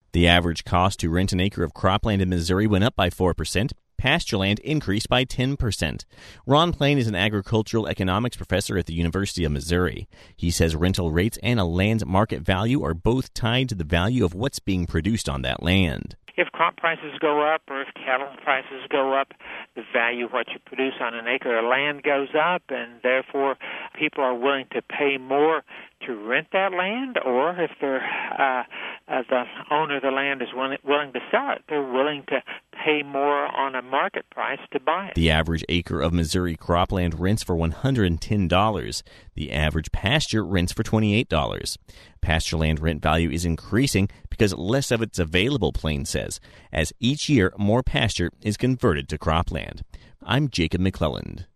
The average cost to rent an acre of cropland in Missouri went up by 4%. Pasture land increased by 10%. Ron Plain is an agricultural economics professor at the University of Missouri. He says rental rates and a land's market value are both tied to the value of what's being produced on that land. If crop prices go up or if cattle prices go up, the value of what you produce on an acre of land goes up, and therefore people are willing to pay more to rent that land, or if they're the owner of the land is willing to sell it, they're willing to pay more on a market price to buy it. The average acre of Missouri cropland rents for $110. The average pasture rents for $28. Pasture land rent value is increasing because less of it's available, Plain says, as each year more pasture is converted to cropland. I'm Jacob McClelland.